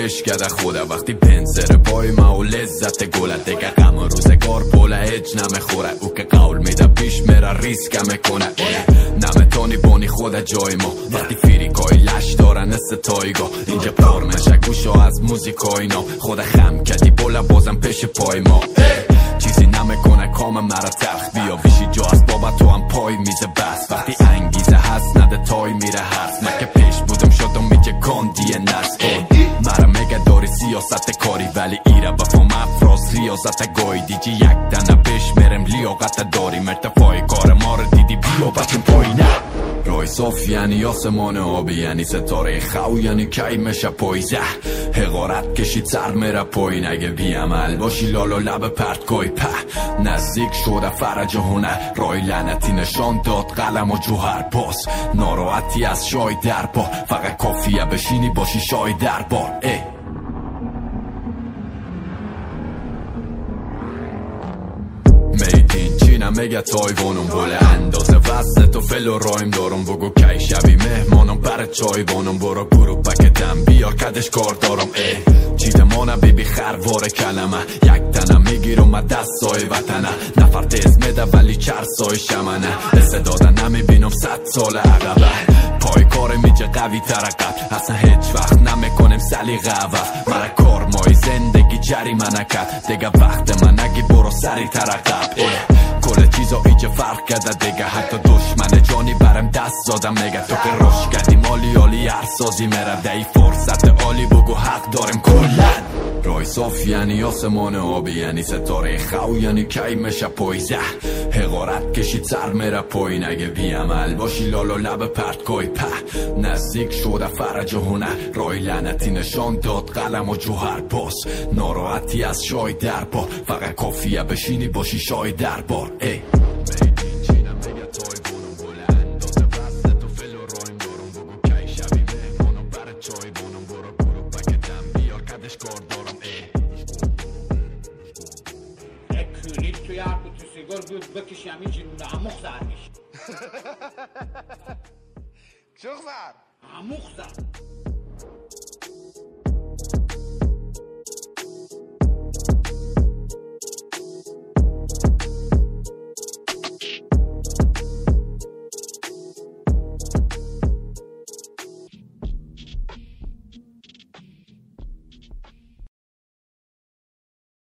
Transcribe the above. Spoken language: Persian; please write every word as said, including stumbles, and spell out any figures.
عشق کرده خوده وقتی پنسر پای ما و لذت گله دیگه غم روزگار پوله هیچ نمیخوره او که قول میده پیش میره ریسک میکنه نمیتونی بانی خود جای ما وقتی فیریکای لش داره نست تایگا اینجا پر میشه گوشا از موزیکای نو خود خم کدی بوله بازم پیش پای ما چیزی نمیکنه کام مرا تلخ بیا بیشی جا از بابا تو هم پای میزه بس وقتی انگیزه هست نده تای میره هست مکه پیش بودم شدم میگه کاندی نست مرا میگه داری سیاست کاری ولی ایره بفهم افراز ریاضت گای دیجی یک دنه پیش میرم لیاقت داری مرتفای کار ما رو دیدی بیا بچم پایینه رای صاف یعنی آسمان آبی یعنی ستاره خو یعنی کی میشه پایزه حقارت کشید سر میره پایین اگه بی عمل باشی لالا لب پرت کوی په نزدیک شده فرج هنر رای لعنتی نشان داد قلم و جوهر پاس ناراحتی از شای در پا فقط کافیه بشینی باشی شای در بار ای میدین چینم میگه تایوانم بوله اندازه وزن تو فل و رایم دارم بگو کی شبی مهمانم بر چای بانم برو گروه بکتم بیا کدش کار دارم ای چیدمانه بیبی خروار کلمه یک تنم میگیرم دست سای وطنه نفر تیز میده ولی چر سای شمنه استعداده نمیبینم صد سال عقبه پای کار میجه قوی ترقب اصلا هیچ وقت نمیکنم سلیقه عوض مرا کار مای زندگی جری منکت دیگه وقت من نگی برو سری ترقب کل چیزا ایچه فرق کرده دیگه حتی دشمن جانی برم دست زادم میگه تو که روش کردی مالی عالی هر سازی میره دی فرصت عالی بگو حق دارم کلن رای صاف یعنی آسمان آبی یعنی ستاره خو یعنی کی میشه پایزه حقارت کشید سر میره پایین اگه بی عمل باشی لالا لب پرت کوی په نزدیک شده فرج هنر رای لعنتی نشان داد قلم و جوهر پاس ناراحتی از شای در پا فقط کافیه بشینی باشی شای در بار ای بود بکشی همین جنونه اموخ زر میشه چوخ زر اموخ زر